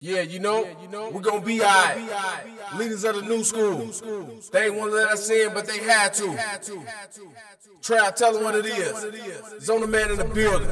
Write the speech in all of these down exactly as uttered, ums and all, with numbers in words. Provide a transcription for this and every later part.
Yeah, you know, we're gonna be alright. Leaders of the new school. They ain't wanna let us in, but they had to. Try to tell them what it is. Zona Man in the building.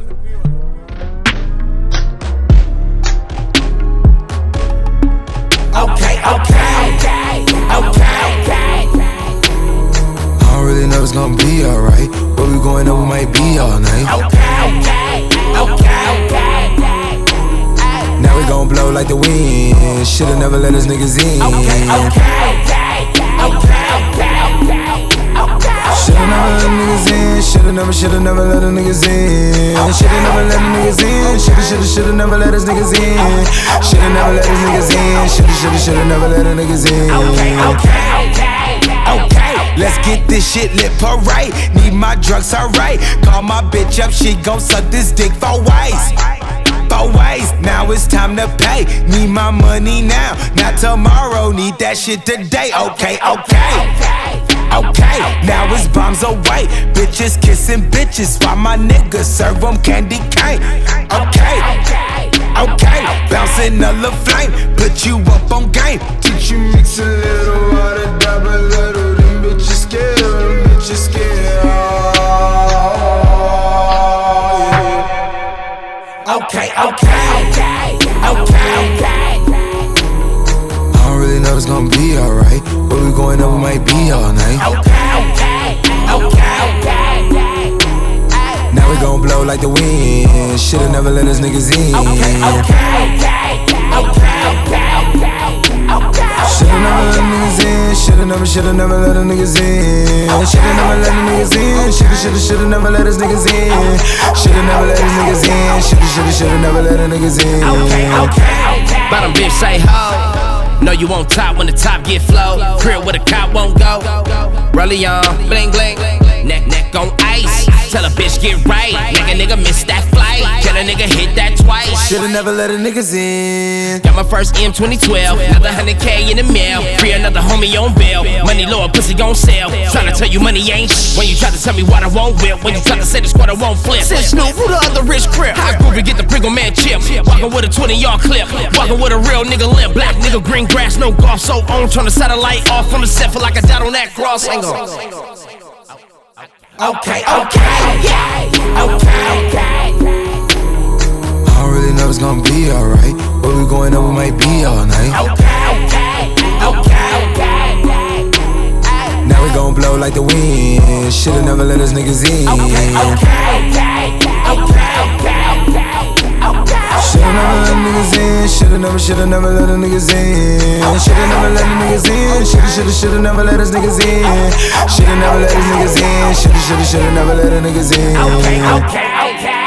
Okay, okay, okay, okay. I don't really know it's gonna be alright, but we going up, we might be all night. Okay, okay, okay, okay. Now we gon' blow like the wind. Shoulda never let us niggas in. Okay, okay, okay, okay. Shoulda never let niggas in. Shoulda never, shoulda never let the niggas in. Shoulda never let the niggas in. Shoulda, shoulda, shoulda never let us niggas in. Shoulda never let us niggas in. Shoulda, shoulda, shoulda never let the niggas in. Okay, okay, okay, okay. Let's get this shit lit parade. Need my drugs, alright. Call my bitch up, she gon' suck this dick for ways. For ways, now it's time to pay. Need my money now, not tomorrow. Need that shit today. Okay, okay. Okay, now it's bombs away. Bitches kissing bitches while my niggas serve them candy cane. Okay, okay, bouncing a little flame. Put you up on game. Teach you mix a little water, dab a little. Them bitches scared, them bitches scared. Okay, okay, okay, okay. I don't really know it's gonna be alright, but we going up, we might be all night. Okay, okay, okay. Now we gon' blow like the wind. Shoulda never let us niggas in. Okay, okay, okay. Shoulda never let the niggas in. Shoulda never, shoulda never let the niggas in. Shoulda never let the niggas in. Shoulda, shoulda, shoulda never let us niggas in. Shoulda never let us niggas in. Shoulda, shoulda, shoulda never let the niggas in. Okay, okay. Bottom bitch say ho. Know you on top when the top get flow. Crib where the cop won't go. Rollie on, bling bling. Neck neck on ice. Tell a bitch get right. Make a nigga miss that flight. Tell a nigga hit that twice. Shoulda never let the niggas in. Got my first M twenty twelve. Another hundred K in the mail. Free another homie on bail. Money low, pussy gon' sell. Tryna tell you money ain't sh. When you try to tell me what I won't whip. When you try to say the squad I won't flip. Since Snoop, who the other rich crib? High groovy, get the Pringle Man chip. Walking with a twenty yard clip. Walking with a real nigga limp. Black nigga, green grass, no golf. So on, turn the satellite off on the set. Feel like I died on that cross. Hang on. Okay, okay, okay. I don't really know it's gonna be alright, but we going up, we might be all night. Okay, okay, okay. Now we gon' blow like the wind. Shoulda never let us niggas in. Okay, okay, okay. Shoulda never let the niggas in. Shoulda never, shoulda never let the niggas in. Shoulda never let the niggas in. Shoulda, shoulda, shoulda never let us niggas in. Shoulda never let us niggas in. Shoulda, shoulda, shoulda never let the niggas in. Okay, okay, okay.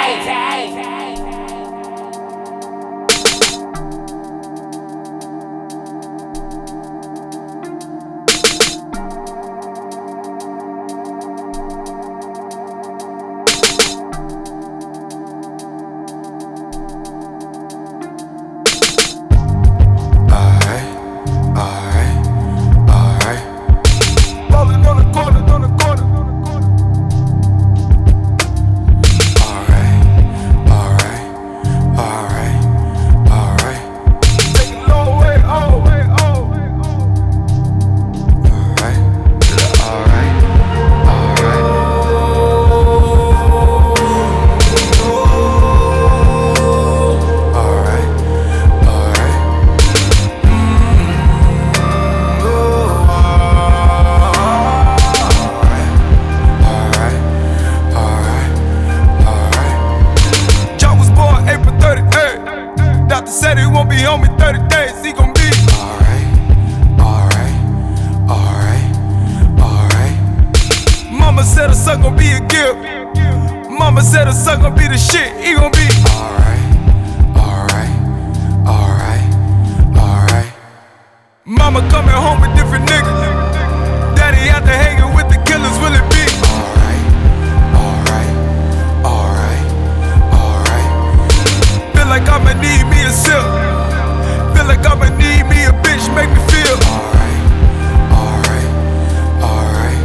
Said he won't be on me thirty days, he gon' be alright, alright, alright, alright. Mama said her son gon' be a gift. Mama said her son gon' be the shit, he gon' be alright, alright, alright, alright. Mama coming home with different niggas. Daddy out there hanging with the killers, will it be alright, alright, alright, alright. Feel like I'ma need me a sip. Feel like I'ma need me a bitch, make me feel alright, alright, alright,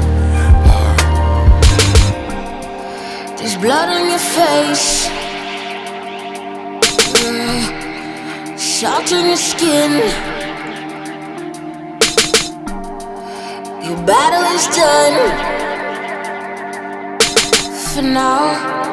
alright. There's blood on your face. Mm. salt on your skin. Your battle is done. For now.